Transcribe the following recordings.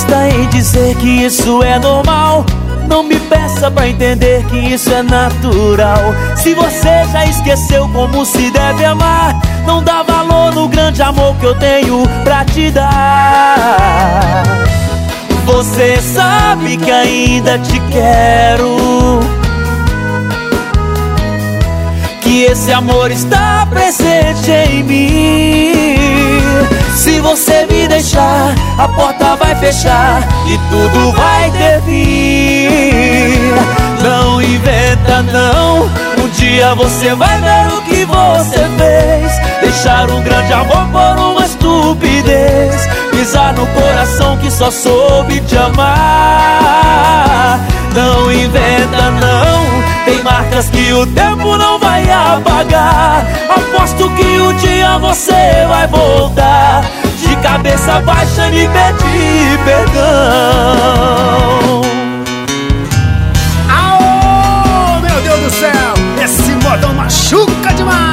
insista em dizer que isso é normal. Não me peça pra entender que isso é natural. Se você já esqueceu como se deve amar, não dá valor no grande amor que eu tenho pra te dar. Você sabe que ainda te quero, que esse amor está presente em mim. Se você me deixar, a porta vai fechar e tudo vai ter fim. Não inventa não, um dia você vai ver o que você fez. Deixar um grande amor por uma estupidez, pisar no coração que só soube te amar. Não inventa não, tem marcas que o tempo não vai apagar. Aposto que um dia você vai voltar, de cabeça baixa me pedir perdão. Aô, meu Deus do céu, esse modão machuca demais.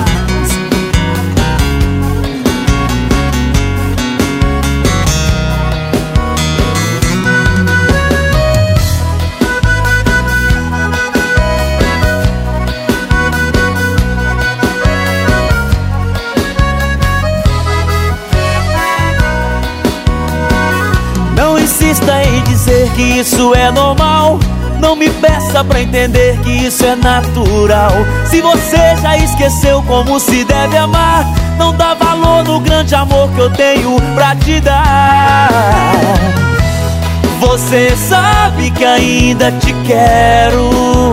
Não insista em dizer que isso é normal. Não me peça pra entender que isso é natural. Se você já esqueceu como se deve amar, não dá valor no grande amor que eu tenho pra te dar. Você sabe que ainda te quero,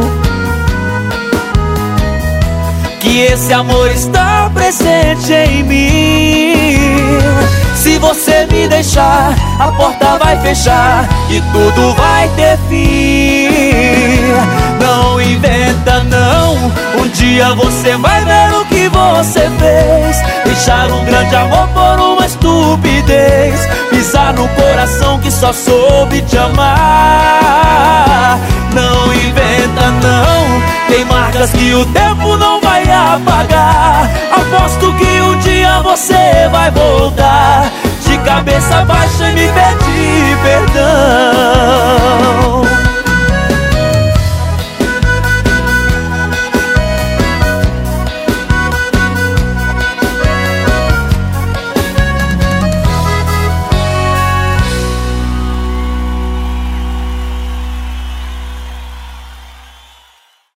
que esse amor está presente em mim. Se você me deixar, a porta vai fechar e tudo vai ter fim. Não inventa não, um dia você vai ver o que você fez. Deixar um grande amor por uma estupidez, pisar no coração que só soube te amar. Não inventa não, tem marcas que o tempo não vai apagar. Aposto que um dia você vai voltar, de cabeça baixa e me